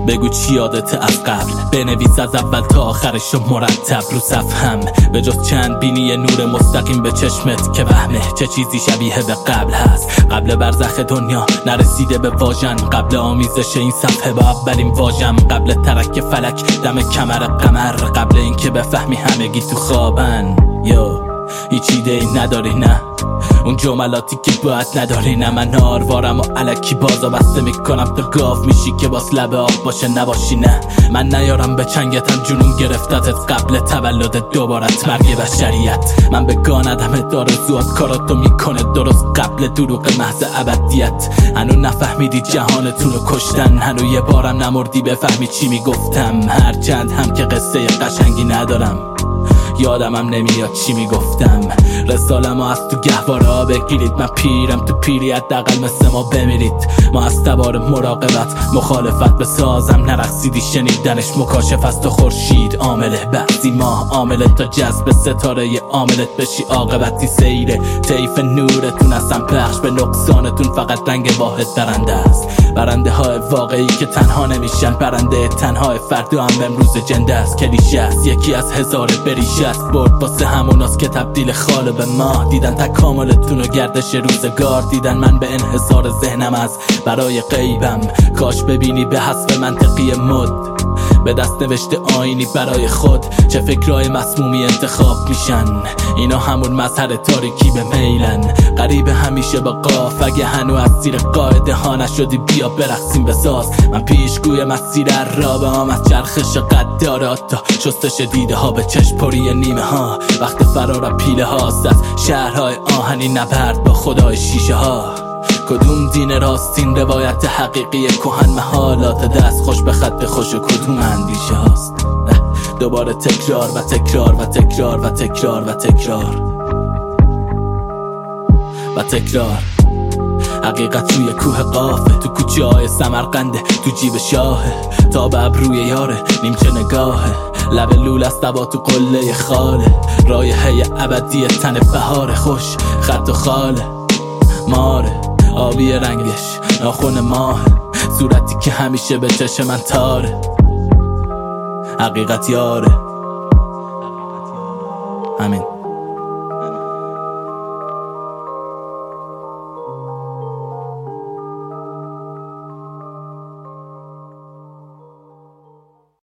بگو چی یادت از قبل، بنویس از اول تا آخرشو مرتب رو صفحم. به جز چند بینی نور مستقیم به چشمت که وهمه چه چیزی شبیه به قبل هست. قبل برزخ دنیا نرسیده به واژن، قبل آمیزش این صفحه با اولین واژم، قبل ترک فلک دم کمر قمر، قبل اینکه بفهمی همگی تو خوابن. هیچ ایده‌ای نداری نه، اون جملاتی که باید نداری نه. من آروارم و علکی بازا بسته میکنم تا گاو میشی که باس لب آب باشه نباشی نه. من نیارم به چنگتم جنون گرفتتت قبل تولد دوبارت مرگ بشریت. من به گاندمت آرزوات کاراتو میکنه درست قبل دروغ محض ابدیت. هنو نفهمیدی جهانتونو کشتن، هنو یه بارم نمردی بفهمی چی میگفتم. هرچند هم که قصه قشنگی ندارم، یادمم نمیاد چی میگفتم. رسالمو از تو گهواره ها بگیرید، من پیرم تو پیری حداقل مثل ما بمیرید. ما از تبار مراقبت مخالفت به سازم نرقصیدی، شنیدنش مکاشف از تو خورشید عامله. بعضی ماه عامله تا جذب ستاره عاملت بشی، عاقبتی سیره طیف نورتون اصلا پخش به نقصانتون فقط رنگ واحد برنده است. برنده های واقعی که تنها نمیشن، برنده تنها فردا هم امروز جنده است. کلیشه است یکی از هزار بریشه است، برد واسه هموناست که تبدیل خاله به ماه دیدن. تکاملتون و گردش روزگار دیدن، من به انحصار ذهنم از برای غیبم. کاش ببینی به حسب منطقی مد، به دست نوشته آینی برای خود. چه فکرهای مسمومی انتخاب میشن، اینا همون مظهر تاریکی به میلن. غریب همیشه با قاف، اگه هنو از زیر قاعده ها نشدی بیا برقصیم بساز. من پیشگوی مسیر عرابه هم از چرخش قدارات تا شستش دیده ها به چشم پری نیمه ها. وقت فرار پیله هاست از شهرهای آهنی نبرد با خدای شیشه ها. کدوم دین راستین روایت حقیقی کهن محالات دست خوش به خط خوش و کدوم اندیشه هاست. دوباره تکرار و تکرار و تکرار و تکرار و تکرار و تکرار. حقیقت روی کوه قافه، تو کوچه های سمرقنده، تو جیب شاهه. تا به ابروی یاره نیمچه نگاهه، لب لول است دوا تو قله خاله. رایحه ابدی تن بهار خوش، خط و خاله ماره آبی رنگش ناخن ماه. صورتی که همیشه به چشم من تاره، حقیقت یاره. همین.